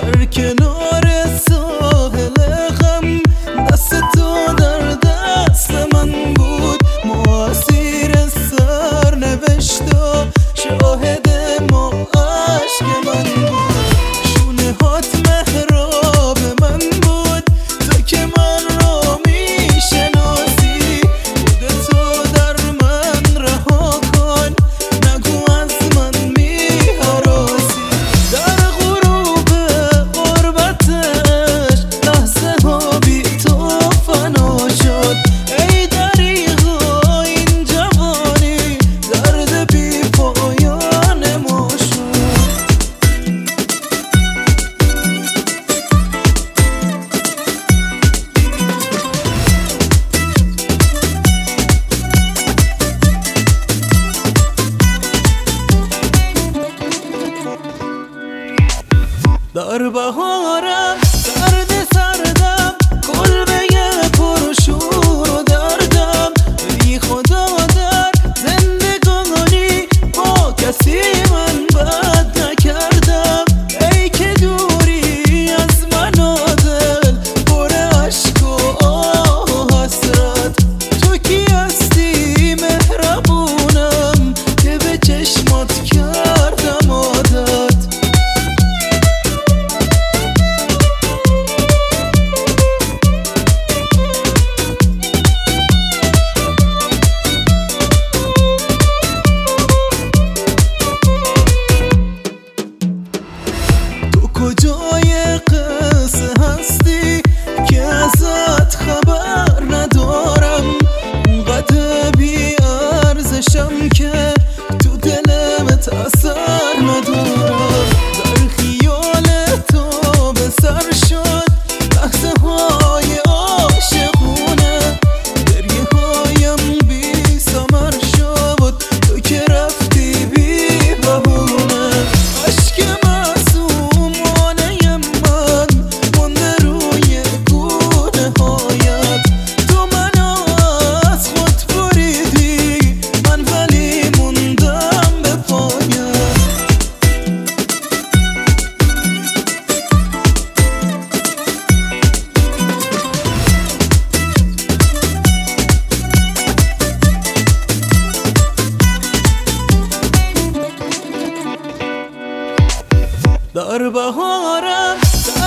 در کنار ساحل غم، دست تو در دست من بود. ما اسیر سرنوشت و شاهد ما عشق من بود. شونه هات محراب من بود، تو که من را میشناسی. خودتو در من رها کن، نگو از من میهراسی. در غروب غربتش لحظه ها بی تو فنا شد. ای دریغا این جوانی درد بی پایان ما شد. در بهارم سرد سردم، کلبه پرشور و دردم. ای خدا در زندگانی با کسی من بد نکردم. ای که دوری از من و دل پر اشک و آه و حسرت. تو کی هستی مهربونم که به چشمات کردم عادت. کجای قصه هستی که ازت خبر ندارم؟ اونقدر بی ارزشم که تو دلمت اثر ندارم. در خیال تو به سر شد لحظه های عاشقونه. گریه هایم بی ثمر شد، تو که رفتی بی بهونه. عشق در بهارم